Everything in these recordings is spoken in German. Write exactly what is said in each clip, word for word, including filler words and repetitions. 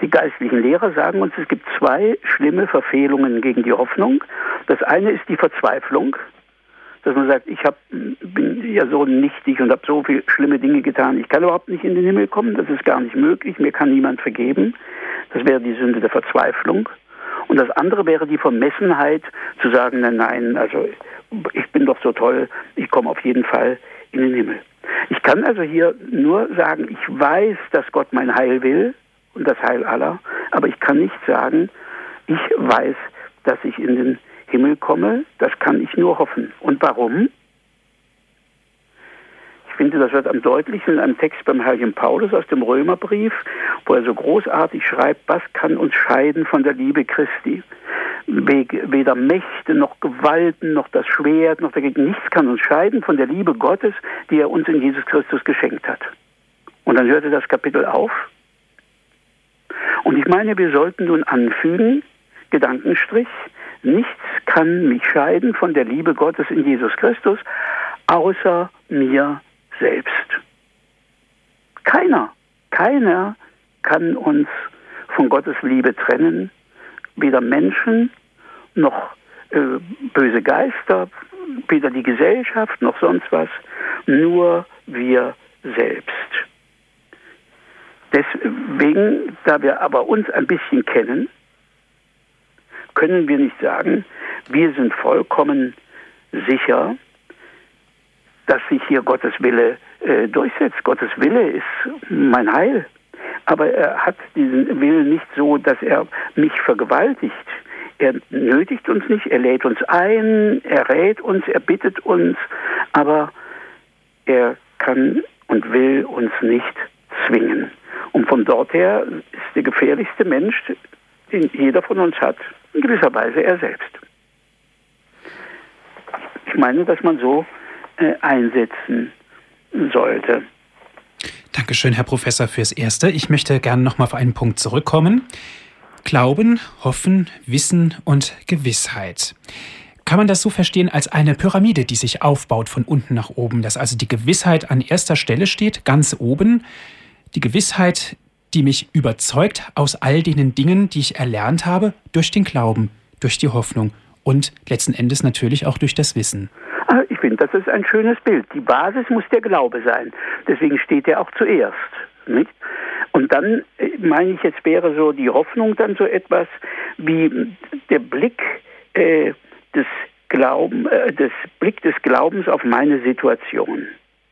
Die geistlichen Lehrer sagen uns, es gibt zwei schlimme Verfehlungen gegen die Hoffnung. Das eine ist die Verzweiflung, dass man sagt, ich hab, bin ja so nichtig und habe so viele schlimme Dinge getan, ich kann überhaupt nicht in den Himmel kommen, das ist gar nicht möglich, mir kann niemand vergeben. Das wäre die Sünde der Verzweiflung. Und das andere wäre die Vermessenheit, zu sagen, nein, nein, also ich bin doch so toll, ich komme auf jeden Fall in den Himmel. Ich kann also hier nur sagen, ich weiß, dass Gott mein Heil will und das Heil aller, aber ich kann nicht sagen, ich weiß, dass ich in den Himmel komme, das kann ich nur hoffen. Und warum? Ich finde, das wird am deutlichsten in einem Text beim heiligen Paulus aus dem Römerbrief, wo er so großartig schreibt, was kann uns scheiden von der Liebe Christi? Weder Mächte, noch Gewalten, noch das Schwert, noch dagegen, nichts kann uns scheiden von der Liebe Gottes, die er uns in Jesus Christus geschenkt hat. Und dann hörte das Kapitel auf. Und ich meine, wir sollten nun anfügen, Gedankenstrich, nichts kann mich scheiden von der Liebe Gottes in Jesus Christus, außer mir selbst. Keiner, keiner kann uns von Gottes Liebe trennen, weder Menschen noch äh, böse Geister, weder die Gesellschaft noch sonst was, nur wir selbst. Deswegen, da wir aber uns ein bisschen kennen, können wir nicht sagen, wir sind vollkommen sicher, dass sich hier Gottes Wille äh, durchsetzt. Gottes Wille ist mein Heil. Aber er hat diesen Willen nicht so, dass er mich vergewaltigt. Er nötigt uns nicht, er lädt uns ein, er rät uns, er bittet uns, aber er kann und will uns nicht zwingen. Und von dort her ist der gefährlichste Mensch, den jeder von uns hat, in gewisser Weise er selbst. Ich meine, dass man so äh, einsetzen sollte. Dankeschön, Herr Professor, fürs Erste. Ich möchte gerne noch mal auf einen Punkt zurückkommen. Glauben, Hoffen, Wissen und Gewissheit. Kann man das so verstehen als eine Pyramide, die sich aufbaut von unten nach oben, dass also die Gewissheit an erster Stelle steht, ganz oben, die Gewissheit, die mich überzeugt aus all den Dingen, die ich erlernt habe, durch den Glauben, durch die Hoffnung und letzten Endes natürlich auch durch das Wissen. Ich finde, das ist ein schönes Bild. Die Basis muss der Glaube sein. Deswegen steht er auch zuerst. Nicht? Und dann, meine ich, jetzt wäre so die Hoffnung dann so etwas wie der Blick äh, des Glauben, äh, des Blick des Glaubens auf meine Situation.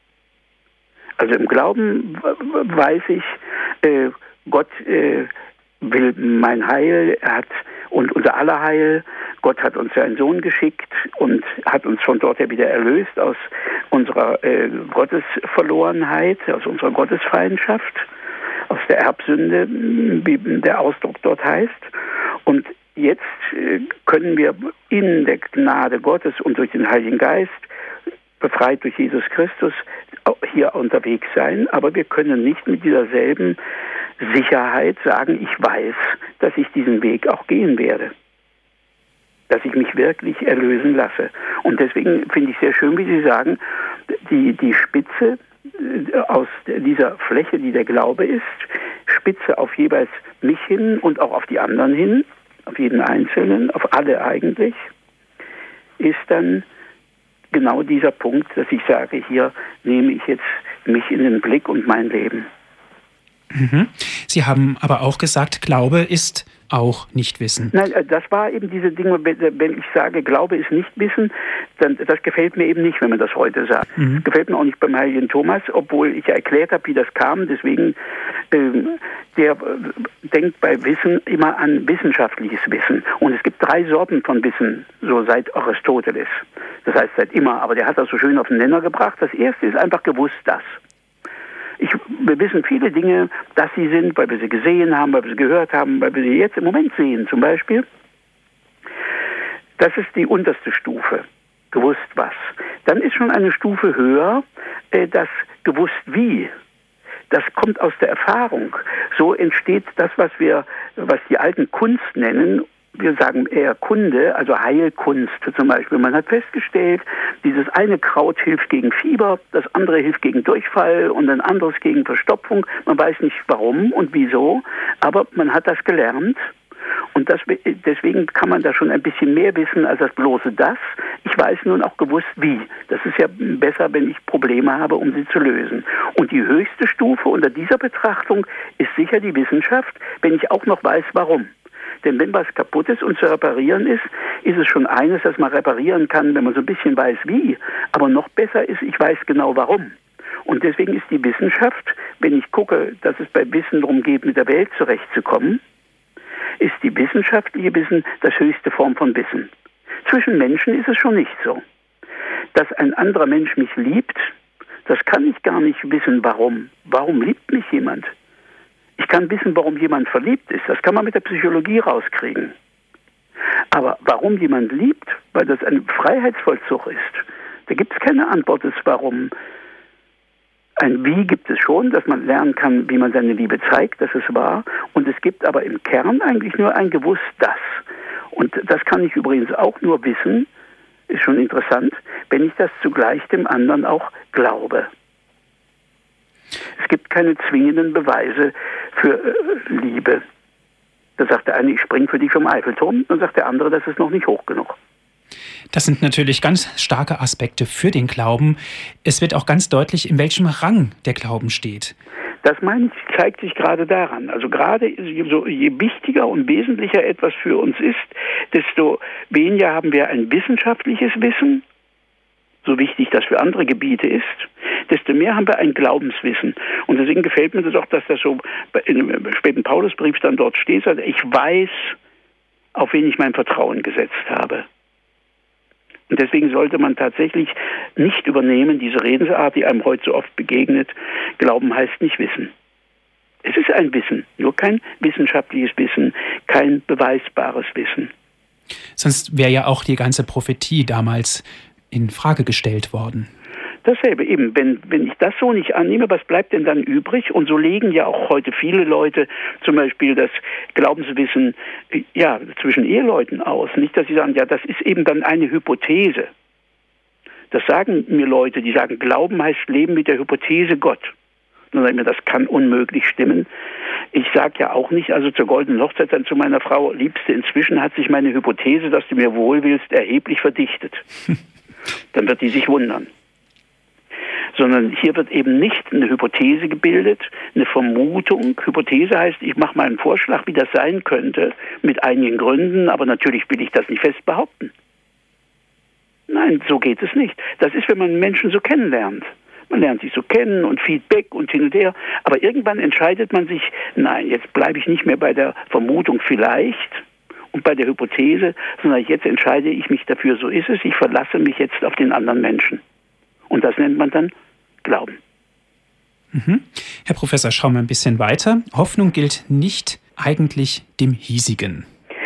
Also im Glauben weiß ich, äh, Gott äh, will mein Heil, er hat und unser aller Heil. Gott hat uns seinen Sohn geschickt und hat uns von dort her wieder erlöst aus unserer äh, Gottesverlorenheit, aus unserer Gottesfeindschaft, aus der Erbsünde, wie der Ausdruck dort heißt. Und jetzt äh, können wir in der Gnade Gottes und durch den Heiligen Geist, befreit durch Jesus Christus, hier unterwegs sein, aber wir können nicht mit dieser selben Sicherheit sagen, ich weiß, dass ich diesen Weg auch gehen werde, dass ich mich wirklich erlösen lasse. Und deswegen finde ich sehr schön, wie Sie sagen, die, die Spitze aus dieser Fläche, die der Glaube ist, Spitze auf jeweils mich hin und auch auf die anderen hin, auf jeden Einzelnen, auf alle eigentlich, ist dann genau dieser Punkt, dass ich sage, hier nehme ich jetzt mich in den Blick und mein Leben. Mhm. Sie haben aber auch gesagt, Glaube ist auch nicht Wissen. Nein, das war eben diese Dinge, wenn ich sage, Glaube ist nicht Wissen, dann das gefällt mir eben nicht, wenn man das heute sagt. Mhm. Das gefällt mir auch nicht beim heiligen Thomas, obwohl ich ja erklärt habe, wie das kam. Deswegen, ähm, der äh, denkt bei Wissen immer an wissenschaftliches Wissen. Und es gibt drei Sorten von Wissen, so seit Aristoteles. Das heißt seit immer, aber der hat das so schön auf den Nenner gebracht. Das erste ist einfach gewusst, dass. Ich, wir wissen viele Dinge, dass sie sind, weil wir sie gesehen haben, weil wir sie gehört haben, weil wir sie jetzt im Moment sehen zum Beispiel. Das ist die unterste Stufe, gewusst was. Dann ist schon eine Stufe höher, äh, das gewusst wie. Das kommt aus der Erfahrung. So entsteht das, was wir, was die Alten Kunst nennen. Wir sagen eher Kunde, also Heilkunst zum Beispiel. Man hat festgestellt, dieses eine Kraut hilft gegen Fieber, das andere hilft gegen Durchfall und ein anderes gegen Verstopfung. Man weiß nicht warum und wieso, Aber man hat das gelernt. Und das, deswegen kann man da schon ein bisschen mehr wissen als das bloße das. Ich weiß nun auch gewusst, wie. Das ist ja besser, wenn ich Probleme habe, um sie zu lösen. Und die höchste Stufe unter dieser Betrachtung ist sicher die Wissenschaft, wenn ich auch noch weiß, warum. Denn wenn was kaputt ist und zu reparieren ist, ist es schon eines, das man reparieren kann, wenn man so ein bisschen weiß, wie. Aber noch besser ist, ich weiß genau, warum. Und deswegen ist die Wissenschaft, wenn ich gucke, dass es bei Wissen darum geht, mit der Welt zurechtzukommen, ist die wissenschaftliche Wissen das höchste Form von Wissen. Zwischen Menschen ist es schon nicht so. Dass ein anderer Mensch mich liebt, das kann ich gar nicht wissen, warum. Warum liebt mich jemand? Ich kann wissen, warum jemand verliebt ist. Das kann man mit der Psychologie rauskriegen. Aber warum jemand liebt, weil das ein Freiheitsvollzug ist, da gibt es keine Antwort des Warum. Ein Wie gibt es schon, dass man lernen kann, wie man seine Liebe zeigt, das ist wahr. Und es gibt aber im Kern eigentlich nur ein gewusst Das. Und das kann ich übrigens auch nur wissen, ist schon interessant, wenn ich das zugleich dem anderen auch glaube. Es gibt keine zwingenden Beweise für äh, Liebe. Da sagt der eine, ich springe für dich vom Eiffelturm, dann sagt der andere, das ist noch nicht hoch genug. Das sind natürlich ganz starke Aspekte für den Glauben. Es wird auch ganz deutlich, in welchem Rang der Glauben steht. Das, meine ich, zeigt sich gerade daran. Also gerade so, je wichtiger und wesentlicher etwas für uns ist, desto weniger haben wir ein wissenschaftliches Wissen, so wichtig das für andere Gebiete ist, desto mehr haben wir ein Glaubenswissen. Und deswegen gefällt mir das auch, dass das so im späten Paulusbrief dann dort steht, also ich weiß, auf wen ich mein Vertrauen gesetzt habe. Und deswegen sollte man tatsächlich nicht übernehmen, diese Redensart, die einem heute so oft begegnet, Glauben heißt nicht Wissen. Es ist ein Wissen, nur kein wissenschaftliches Wissen, kein beweisbares Wissen. Sonst wäre ja auch die ganze Prophetie damals in Frage gestellt worden. Dasselbe eben, wenn, wenn ich das so nicht annehme, was bleibt denn dann übrig? Und so legen ja auch heute viele Leute zum Beispiel das Glaubenswissen ja, zwischen Eheleuten aus. Nicht, dass sie sagen, ja, das ist eben dann eine Hypothese. Das sagen mir Leute, die sagen, Glauben heißt Leben mit der Hypothese Gott. Dann sage ich mir, das kann unmöglich stimmen. Ich sage ja auch nicht, also zur goldenen Hochzeit dann zu meiner Frau, Liebste, inzwischen hat sich meine Hypothese, dass du mir wohl willst, erheblich verdichtet. Dann wird die sich wundern. Sondern hier wird eben nicht eine Hypothese gebildet, eine Vermutung. Hypothese heißt, ich mache mal einen Vorschlag, wie das sein könnte, mit einigen Gründen, aber natürlich will ich das nicht fest behaupten. Nein, so geht es nicht. Das ist, wenn man Menschen so kennenlernt. Man lernt sich so kennen und Feedback und hin und her, aber irgendwann entscheidet man sich, nein, jetzt bleibe ich nicht mehr bei der Vermutung vielleicht und bei der Hypothese, sondern jetzt entscheide ich mich dafür, so ist es, ich verlasse mich jetzt auf den anderen Menschen. Und das nennt man dann Glauben. Mhm. Herr Professor, schauen wir ein bisschen weiter. Hoffnung gilt nicht eigentlich dem Hiesigen.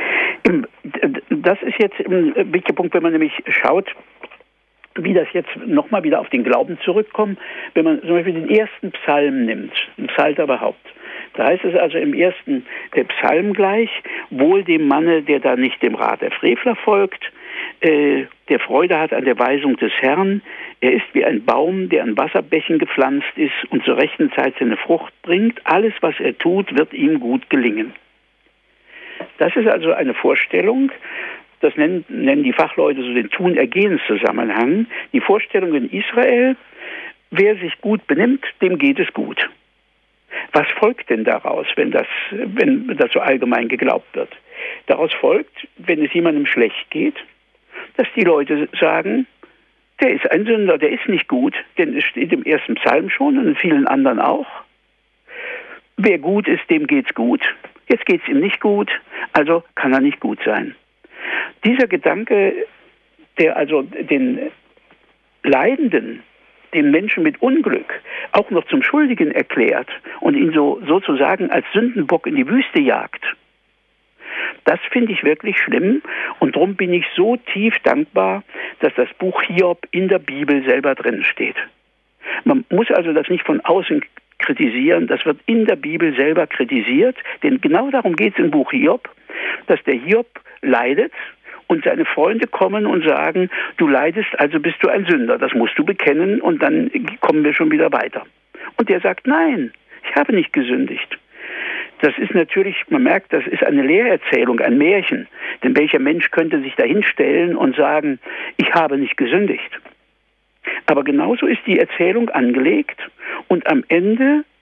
Das ist jetzt ein wichtiger Punkt, wenn man nämlich schaut, wie das jetzt nochmal wieder auf den Glauben zurückkommt. Wenn man zum Beispiel den ersten Psalm nimmt, den Psalter überhaupt, da heißt es also im ersten Psalm gleich, wohl dem Manne, der da nicht dem Rat der Frevler folgt, äh, der Freude hat an der Weisung des Herrn. Er ist wie ein Baum, der an Wasserbächen gepflanzt ist und zur rechten Zeit seine Frucht bringt. Alles, was er tut, wird ihm gut gelingen. Das ist also eine Vorstellung, das nennen, nennen die Fachleute so den Tun-Ergehens-Zusammenhang. Die Vorstellung in Israel, wer sich gut benimmt, dem geht es gut. Was folgt denn daraus, wenn das, wenn das so allgemein geglaubt wird? Daraus folgt, wenn es jemandem schlecht geht, dass die Leute sagen, der ist ein Sünder, der ist nicht gut, denn es steht im ersten Psalm schon und in vielen anderen auch. Wer gut ist, dem geht's gut. Jetzt geht's ihm nicht gut, also kann er nicht gut sein. Dieser Gedanke, der also den Leidenden, den Menschen mit Unglück auch noch zum Schuldigen erklärt und ihn so sozusagen als Sündenbock in die Wüste jagt, das finde ich wirklich schlimm und darum bin ich so tief dankbar, dass das Buch Hiob in der Bibel selber drin steht. Man muss also das nicht von außen kritisieren, das wird in der Bibel selber kritisiert, denn genau darum geht es im Buch Hiob, dass der Hiob leidet und seine Freunde kommen und sagen, du leidest, also bist du ein Sünder, das musst du bekennen und dann kommen wir schon wieder weiter. Und der sagt, nein, ich habe nicht gesündigt. das ist natürlich, man merkt, das ist eine Lehrerzählung, ein Märchen. Denn welcher Mensch könnte sich dahinstellen und sagen, ich habe nicht gesündigt? Aber genauso ist die Erzählung angelegt und am Ende